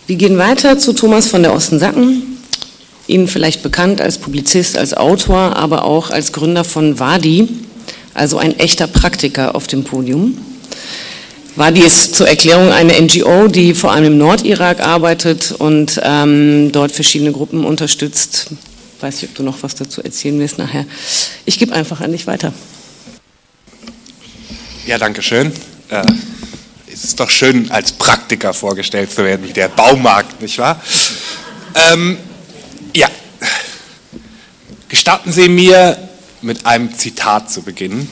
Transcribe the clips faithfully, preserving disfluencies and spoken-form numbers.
Wir gehen weiter zu Thomas von der Osten-Sacken, Ihnen vielleicht bekannt als Publizist, als Autor, aber auch als Gründer von Wadi, also ein echter Praktiker auf dem Podium. Wadi ist zur Erklärung eine N G O, die vor allem im Nordirak arbeitet und ähm, dort verschiedene Gruppen unterstützt. Ich weiß nicht, ob du noch was dazu erzählen willst nachher. Ich gebe einfach an dich weiter. Ja, danke schön. Äh, es ist doch schön, als Praktiker vorgestellt zu werden, wie der Baumarkt, nicht wahr? Ähm, ja, gestatten Sie mir, mit einem Zitat zu beginnen.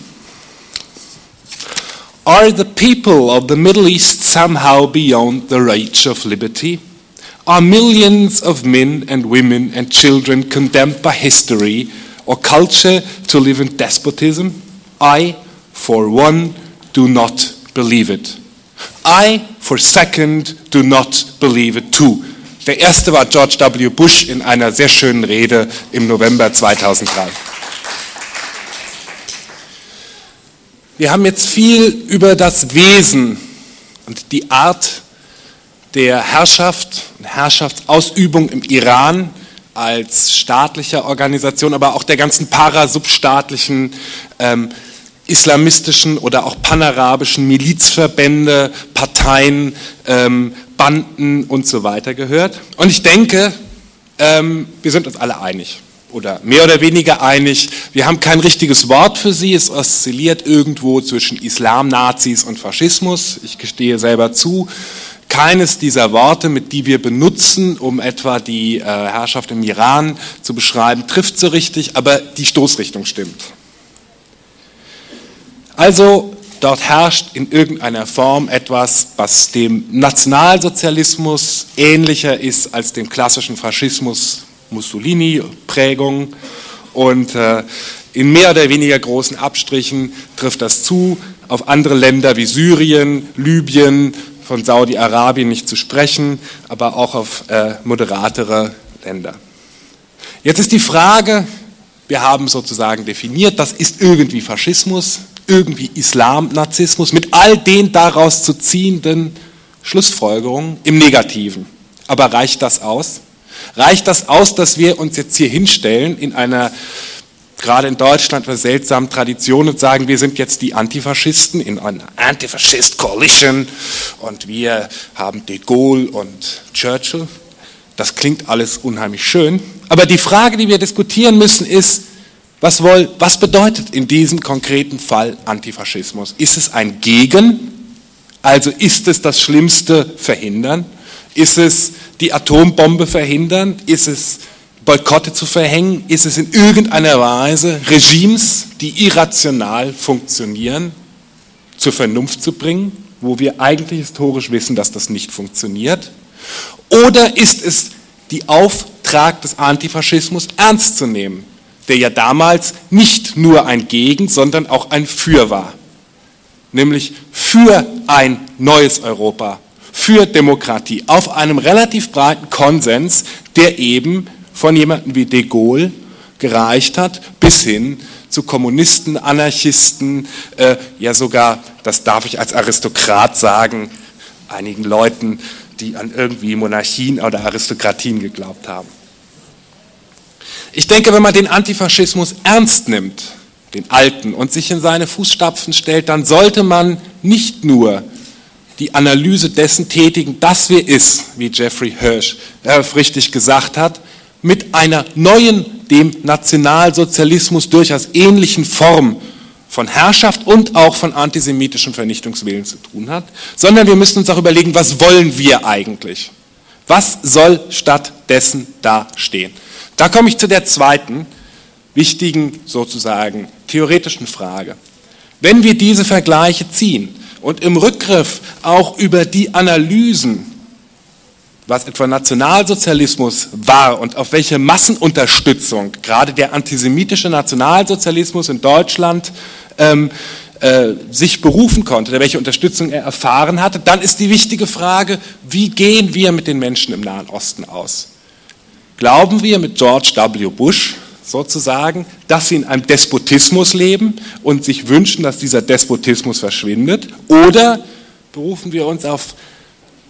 Are the people of the Middle East somehow beyond the reach of liberty? Are millions of men and women and children condemned by history or culture to live in despotism? I, for one, do not believe it. I, for second, do not believe it too. Der erste war George W. Bush in einer sehr schönen Rede im November zweitausenddrei. Wir haben jetzt viel über das Wesen und die Art der Herrschaft und Herrschaftsausübung im Iran als staatlicher Organisation, aber auch der ganzen parasubstaatlichen ähm, islamistischen oder auch panarabischen Milizverbände, Parteien, ähm, Banden und so weiter gehört. Und ich denke, ähm, wir sind uns alle einig oder mehr oder weniger einig. Wir haben kein richtiges Wort für sie. Es oszilliert irgendwo zwischen Islam, Nazis und Faschismus. Ich gestehe selber zu, keines dieser Worte, mit die wir benutzen, um etwa die äh, Herrschaft im Iran zu beschreiben, trifft so richtig, aber die Stoßrichtung stimmt. Also dort herrscht in irgendeiner Form etwas, was dem Nationalsozialismus ähnlicher ist als dem klassischen Faschismus, Mussolini-Prägung, und äh, in mehr oder weniger großen Abstrichen trifft das zu auf andere Länder wie Syrien, Libyen, von Saudi-Arabien nicht zu sprechen, aber auch auf äh, moderatere Länder. Jetzt ist die Frage, wir haben sozusagen definiert, das ist irgendwie Faschismus, irgendwie Islam-Nazismus, mit all den daraus zu ziehenden Schlussfolgerungen im Negativen. Aber reicht das aus? Reicht das aus, dass wir uns jetzt hier hinstellen in einer, gerade in Deutschland, einer seltsamen Tradition und sagen, wir sind jetzt die Antifaschisten in einer Antifaschist-Coalition und wir haben de Gaulle und Churchill? Das klingt alles unheimlich schön. Aber die Frage, die wir diskutieren müssen, ist, was, wohl, was bedeutet in diesem konkreten Fall Antifaschismus? Ist es ein Gegen? Also ist es das Schlimmste verhindern? Ist es die Atombombe verhindern? Ist es Boykotte zu verhängen? Ist es in irgendeiner Weise Regimes, die irrational funktionieren, zur Vernunft zu bringen, wo wir eigentlich historisch wissen, dass das nicht funktioniert? Oder ist es der Auftrag des Antifaschismus ernst zu nehmen, der ja damals nicht nur ein Gegen, sondern auch ein Für war, nämlich für ein neues Europa, für Demokratie, auf einem relativ breiten Konsens, der eben von jemandem wie de Gaulle gereicht hat, bis hin zu Kommunisten, Anarchisten, äh, ja sogar, das darf ich als Aristokrat sagen, einigen Leuten, die an irgendwie Monarchien oder Aristokratien geglaubt haben. Ich denke, wenn man den Antifaschismus ernst nimmt, den alten, und sich in seine Fußstapfen stellt, dann sollte man nicht nur die Analyse dessen tätigen, dass wir es, wie Jeffrey Hirsch äh, richtig gesagt hat, mit einer neuen, dem Nationalsozialismus durchaus ähnlichen Form von Herrschaft und auch von antisemitischem Vernichtungswillen zu tun hat, sondern wir müssen uns auch überlegen, was wollen wir eigentlich? Was soll stattdessen da stehen? Da komme ich zu der zweiten wichtigen, sozusagen theoretischen Frage. Wenn wir diese Vergleiche ziehen und im Rückgriff auch über die Analysen, was etwa Nationalsozialismus war und auf welche Massenunterstützung gerade der antisemitische Nationalsozialismus in Deutschland ähm, äh, sich berufen konnte, oder welche Unterstützung er erfahren hatte, dann ist die wichtige Frage, wie gehen wir mit den Menschen im Nahen Osten aus? Glauben wir mit George W. Bush sozusagen, dass sie in einem Despotismus leben und sich wünschen, dass dieser Despotismus verschwindet? Oder berufen wir uns auf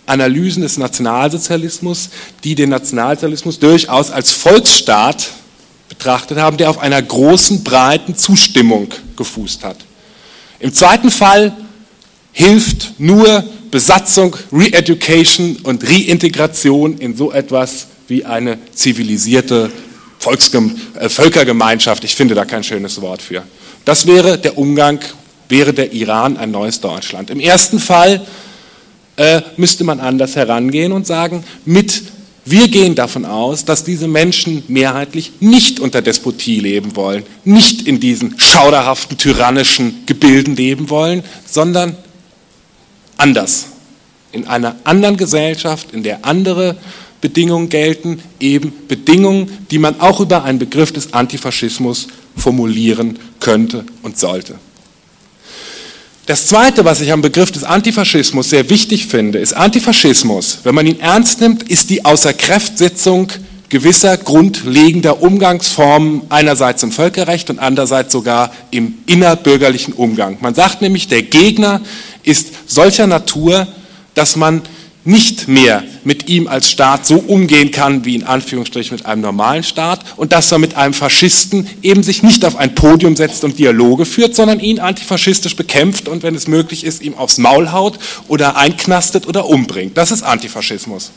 Analysen des Nationalsozialismus, die den Nationalsozialismus durchaus als Volksstaat betrachtet haben, der auf einer großen, breiten Zustimmung gefußt hat. Im zweiten Fall hilft nur Besatzung, Re-Education und Reintegration in so etwas wie eine zivilisierte Volksgem- äh, Völkergemeinschaft. Ich finde da kein schönes Wort für. Das wäre der Umgang, wäre der Iran ein neues Deutschland. Im ersten Fall äh, müsste man anders herangehen und sagen, mit, wir gehen davon aus, dass diese Menschen mehrheitlich nicht unter Despotie leben wollen, nicht in diesen schauderhaften, tyrannischen Gebilden leben wollen, sondern anders. In einer anderen Gesellschaft, in der andere Bedingungen gelten, eben Bedingungen, die man auch über einen Begriff des Antifaschismus formulieren könnte und sollte. Das Zweite, was ich am Begriff des Antifaschismus sehr wichtig finde, ist Antifaschismus, wenn man ihn ernst nimmt, ist die Außerkraftsetzung gewisser grundlegender Umgangsformen, einerseits im Völkerrecht und andererseits sogar im innerbürgerlichen Umgang. Man sagt nämlich, der Gegner ist solcher Natur, dass man nicht mehr mit ihm als Staat so umgehen kann, wie in Anführungsstrichen mit einem normalen Staat, und dass er mit einem Faschisten eben sich nicht auf ein Podium setzt und Dialoge führt, sondern ihn antifaschistisch bekämpft und, wenn es möglich ist, ihm aufs Maul haut oder einknastet oder umbringt. Das ist Antifaschismus.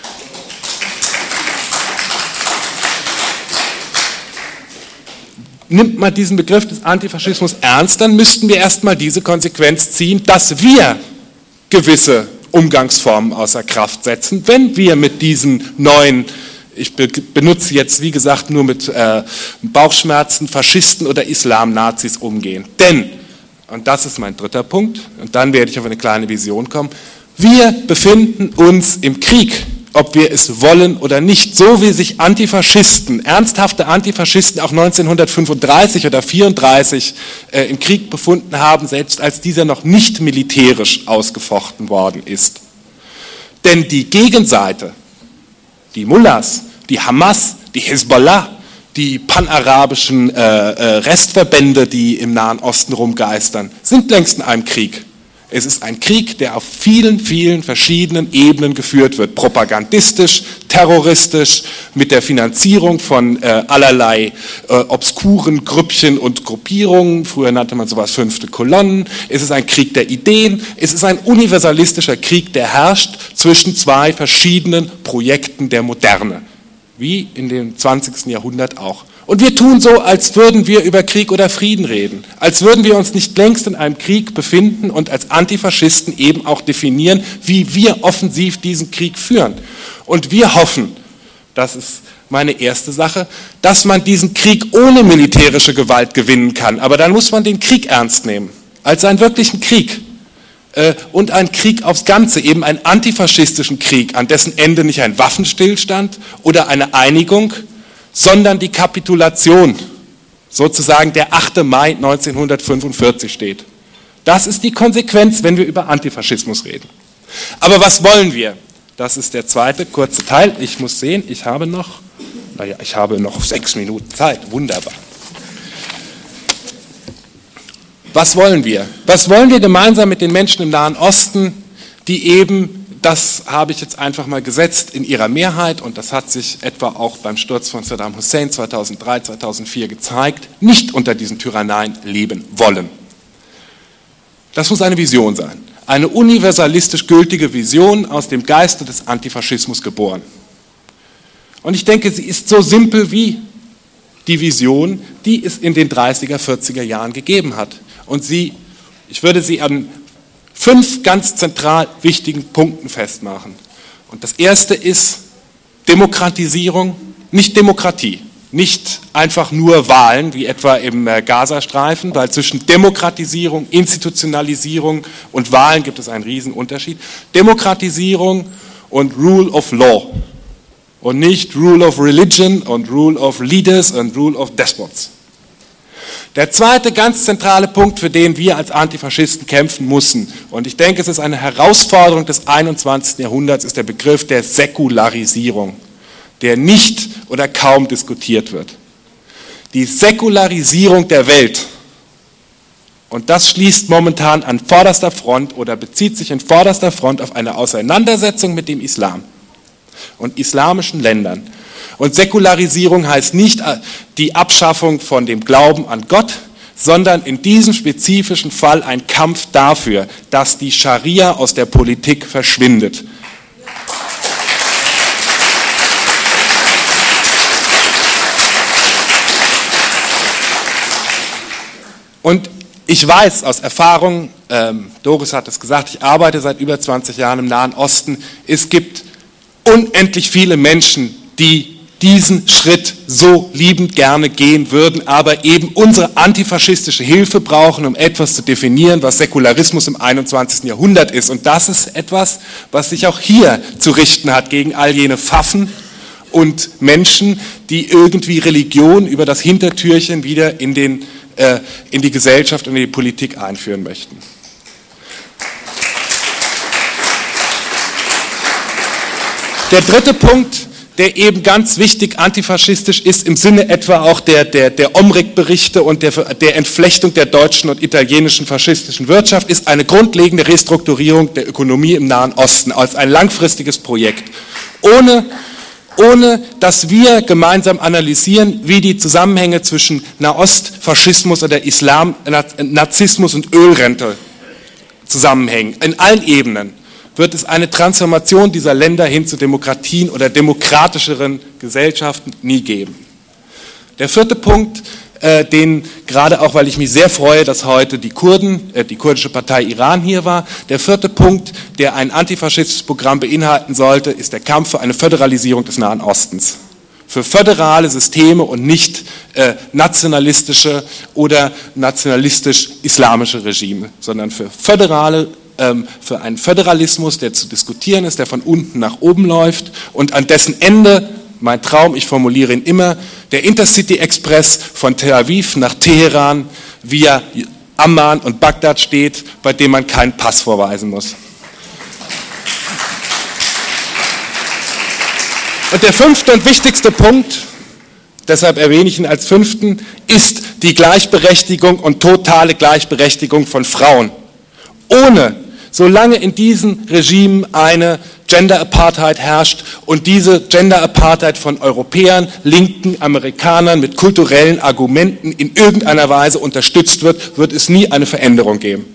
Nimmt man diesen Begriff des Antifaschismus ernst, dann müssten wir erstmal diese Konsequenz ziehen, dass wir gewisse Umgangsformen außer Kraft setzen, wenn wir mit diesen neuen, ich benutze jetzt wie gesagt nur mit äh, Bauchschmerzen, Faschisten oder Islam-Nazis umgehen. Denn, und das ist mein dritter Punkt, und dann werde ich auf eine kleine Vision kommen, wir befinden uns im Krieg, ob wir es wollen oder nicht, so wie sich Antifaschisten, ernsthafte Antifaschisten auch neunzehnhundertfünfunddreißig oder vierunddreißig äh, im Krieg befunden haben, selbst als dieser noch nicht militärisch ausgefochten worden ist. Denn die Gegenseite, die Mullahs, die Hamas, die Hisbollah, die panarabischen äh, äh, Restverbände, die im Nahen Osten rumgeistern, sind längst in einem Krieg. Es ist ein Krieg, der auf vielen, vielen verschiedenen Ebenen geführt wird. Propagandistisch, terroristisch, mit der Finanzierung von äh, allerlei äh, obskuren Grüppchen und Gruppierungen. Früher nannte man sowas fünfte Kolonnen. Es ist ein Krieg der Ideen. Es ist ein universalistischer Krieg, der herrscht zwischen zwei verschiedenen Projekten der Moderne. Wie in dem zwanzigsten Jahrhundert auch. Und wir tun so, als würden wir über Krieg oder Frieden reden, als würden wir uns nicht längst in einem Krieg befinden und als Antifaschisten eben auch definieren, wie wir offensiv diesen Krieg führen. Und wir hoffen, das ist meine erste Sache, dass man diesen Krieg ohne militärische Gewalt gewinnen kann. Aber dann muss man den Krieg ernst nehmen, als einen wirklichen Krieg. Und ein Krieg aufs Ganze, eben einen antifaschistischen Krieg, an dessen Ende nicht ein Waffenstillstand oder eine Einigung, sondern die Kapitulation, sozusagen der achte Mai neunzehnhundertfünfundvierzig steht. Das ist die Konsequenz, wenn wir über Antifaschismus reden. Aber was wollen wir? Das ist der zweite kurze Teil. Ich muss sehen, ich habe noch, naja, ich habe noch sechs Minuten Zeit. Wunderbar. Was wollen wir? Was wollen wir gemeinsam mit den Menschen im Nahen Osten, die eben, das habe ich jetzt einfach mal gesetzt, in ihrer Mehrheit, und das hat sich etwa auch beim Sturz von Saddam Hussein zweitausenddrei, zweitausendvier gezeigt, nicht unter diesen Tyranneien leben wollen. Das muss eine Vision sein. Eine universalistisch gültige Vision aus dem Geiste des Antifaschismus geboren. Und ich denke, sie ist so simpel wie die Vision, die es in den dreißiger, vierziger Jahren gegeben hat. Und sie, ich würde sie an fünf ganz zentral wichtigen Punkten festmachen. Und das erste ist Demokratisierung, nicht Demokratie, nicht einfach nur Wahlen, wie etwa im Gazastreifen, weil zwischen Demokratisierung, Institutionalisierung und Wahlen gibt es einen riesen Unterschied. Demokratisierung und Rule of Law und nicht Rule of Religion und Rule of Leaders und Rule of Despots. Der zweite ganz zentrale Punkt, für den wir als Antifaschisten kämpfen müssen, und ich denke, es ist eine Herausforderung des einundzwanzigsten Jahrhunderts, ist der Begriff der Säkularisierung, der nicht oder kaum diskutiert wird. Die Säkularisierung der Welt Und das schließt momentan an vorderster Front oder bezieht sich in vorderster Front auf eine Auseinandersetzung mit dem Islam und islamischen Ländern. Und Säkularisierung heißt nicht die Abschaffung von dem Glauben an Gott, sondern in diesem spezifischen Fall ein Kampf dafür, dass die Scharia aus der Politik verschwindet. Und ich weiß aus Erfahrung, ähm, Doris hat es gesagt, ich arbeite seit über zwanzig Jahren im Nahen Osten, es gibt unendlich viele Menschen, die diesen Schritt so liebend gerne gehen würden, aber eben unsere antifaschistische Hilfe brauchen, um etwas zu definieren, was Säkularismus im einundzwanzigsten Jahrhundert ist. Und das ist etwas, was sich auch hier zu richten hat gegen all jene Pfaffen und Menschen, die irgendwie Religion über das Hintertürchen wieder in, den, äh, in die Gesellschaft und in die Politik einführen möchten. Der dritte Punkt, der eben ganz wichtig antifaschistisch ist, im Sinne etwa auch der, der, der Omrik-Berichte und der, der Entflechtung der deutschen und italienischen faschistischen Wirtschaft, ist eine grundlegende Restrukturierung der Ökonomie im Nahen Osten als ein langfristiges Projekt. Ohne, ohne dass wir gemeinsam analysieren, wie die Zusammenhänge zwischen Nahostfaschismus oder Islam, Nazismus und Ölrente zusammenhängen, in allen Ebenen, wird es eine Transformation dieser Länder hin zu Demokratien oder demokratischeren Gesellschaften nie geben. Der vierte Punkt, äh, den gerade auch, weil ich mich sehr freue, dass heute die Kurden, äh, die kurdische Partei Iran hier war, der vierte Punkt, der ein antifaschistisches Programm beinhalten sollte, ist der Kampf für eine Föderalisierung des Nahen Ostens. Für föderale Systeme und nicht äh, nationalistische oder nationalistisch-islamische Regime, sondern für föderale für einen Föderalismus, der zu diskutieren ist, der von unten nach oben läuft und an dessen Ende, mein Traum, ich formuliere ihn immer, der Intercity Express von Tel Aviv nach Teheran via Amman und Bagdad steht, bei dem man keinen Pass vorweisen muss. Und der fünfte und wichtigste Punkt, deshalb erwähne ich ihn als fünften, ist die Gleichberechtigung und totale Gleichberechtigung von Frauen. Ohne Solange in diesen Regimen eine Gender Apartheid herrscht und diese Gender Apartheid von Europäern, linken Amerikanern mit kulturellen Argumenten in irgendeiner Weise unterstützt wird, wird es nie eine Veränderung geben.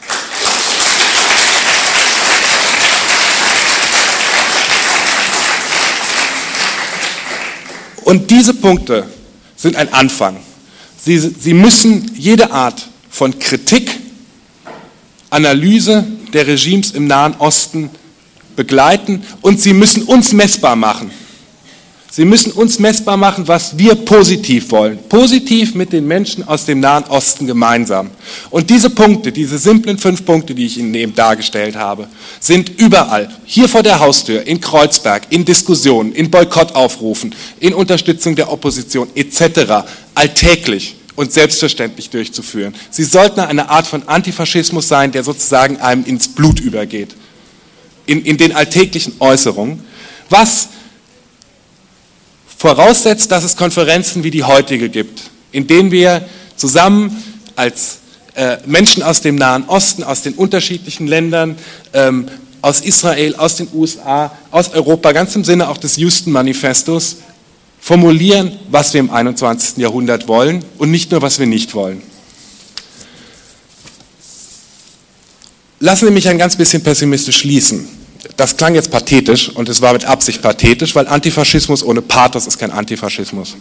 Und diese Punkte sind ein Anfang. Sie, sie müssen jede Art von Kritik, Analyse der Regimes im Nahen Osten begleiten und sie müssen uns messbar machen. Sie müssen uns messbar machen, was wir positiv wollen. Positiv mit den Menschen aus dem Nahen Osten gemeinsam. Und diese Punkte, diese simplen fünf Punkte, die ich Ihnen eben dargestellt habe, sind überall, hier vor der Haustür, in Kreuzberg, in Diskussionen, in Boykottaufrufen, in Unterstützung der Opposition et cetera alltäglich und selbstverständlich durchzuführen. Sie sollten eine Art von Antifaschismus sein, der sozusagen einem ins Blut übergeht, in, in den alltäglichen Äußerungen, was voraussetzt, dass es Konferenzen wie die heutige gibt, in denen wir zusammen als äh, Menschen aus dem Nahen Osten, aus den unterschiedlichen Ländern, ähm, aus Israel, aus den U S A, aus Europa, ganz im Sinne auch des Houston-Manifestos, formulieren, was wir im einundzwanzigsten Jahrhundert wollen und nicht nur, was wir nicht wollen. Lassen Sie mich ein ganz bisschen pessimistisch schließen. Das klang jetzt pathetisch und es war mit Absicht pathetisch, weil Antifaschismus ohne Pathos ist kein Antifaschismus.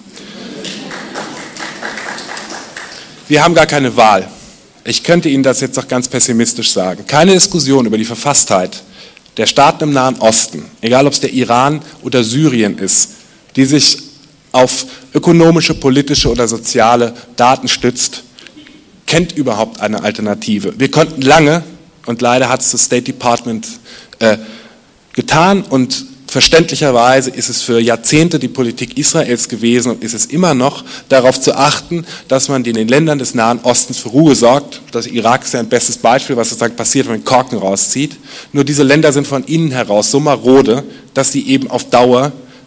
Wir haben gar keine Wahl. Ich könnte Ihnen das jetzt auch ganz pessimistisch sagen. Keine Diskussion über die Verfasstheit der Staaten im Nahen Osten, egal ob es der Iran oder Syrien ist, die sich auf ökonomische, politische oder soziale Daten stützt, kennt überhaupt eine Alternative. Wir konnten lange, und leider hat es das State Department äh, getan, und verständlicherweise ist es für Jahrzehnte die Politik Israels gewesen und ist es immer noch, darauf zu achten, dass man in den Ländern des Nahen Ostens für Ruhe sorgt. Das Irak ist ja ein bestes Beispiel, was sozusagen passiert, wenn man den Korken rauszieht. Nur diese Länder sind von innen heraus so marode, dass sie eben auf Dauer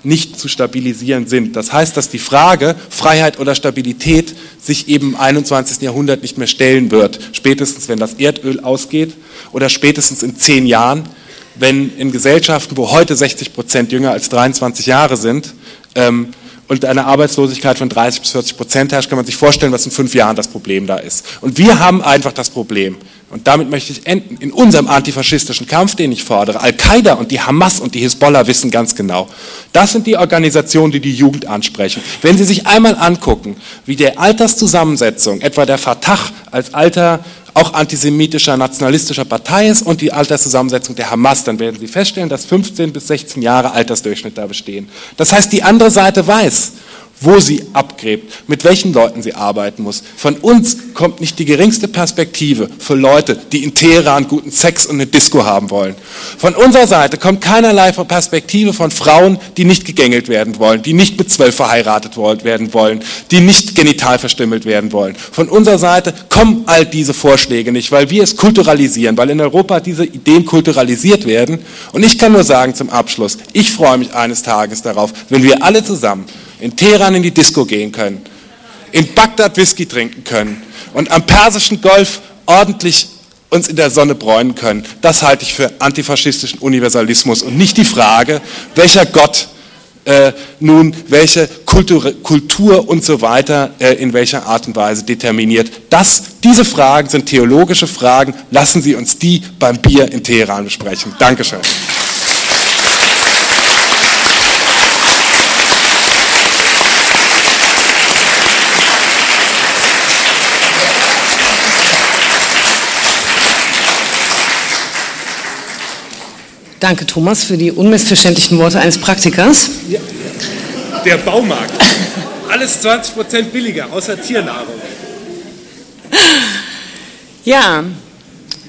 nicht zu stabilisieren sind. Das heißt, dass die Frage Freiheit oder Stabilität sich eben im einundzwanzigsten Jahrhundert nicht mehr stellen wird. Spätestens, wenn das Erdöl ausgeht oder spätestens in zehn Jahren, wenn in Gesellschaften, wo heute sechzig Prozent jünger als dreiundzwanzig Jahre sind, ähm, und eine Arbeitslosigkeit von dreißig bis vierzig Prozent herrscht, kann man sich vorstellen, was in fünf Jahren das Problem da ist. Und wir haben einfach das Problem. Und damit möchte ich enden. In unserem antifaschistischen Kampf, den ich fordere, Al-Qaida und die Hamas und die Hisbollah wissen ganz genau, das sind die Organisationen, die die Jugend ansprechen. Wenn Sie sich einmal angucken, wie der Alterszusammensetzung, etwa der Fatah als alter, auch antisemitischer, nationalistischer Partei ist und die Alterszusammensetzung der Hamas, dann werden Sie feststellen, dass fünfzehn bis sechzehn Jahre Altersdurchschnitt da bestehen. Das heißt, die andere Seite weiß, wo sie abgräbt, mit welchen Leuten sie arbeiten muss. Von uns kommt nicht die geringste Perspektive für Leute, die in Teheran guten Sex und eine Disco haben wollen. Von unserer Seite kommt keinerlei Perspektive von Frauen, die nicht gegängelt werden wollen, die nicht mit zwölf verheiratet werden wollen, die nicht genital verstümmelt werden wollen. Von unserer Seite kommen all diese Vorschläge nicht, weil wir es kulturalisieren, weil in Europa diese Ideen kulturalisiert werden. Und ich kann nur sagen zum Abschluss, ich freue mich eines Tages darauf, wenn wir alle zusammen in Teheran in die Disco gehen können, in Bagdad Whisky trinken können und am Persischen Golf ordentlich uns in der Sonne bräunen können. Das halte ich für antifaschistischen Universalismus und nicht die Frage, welcher Gott äh, nun welche Kultur, Kultur und so weiter äh, in welcher Art und Weise determiniert. Das, diese Fragen sind theologische Fragen. Lassen Sie uns die beim Bier in Teheran besprechen. Dankeschön. Danke, Thomas, für die unmissverständlichen Worte eines Praktikers. Ja. Der Baumarkt. Alles zwanzig Prozent billiger, außer Tiernahrung. Ja,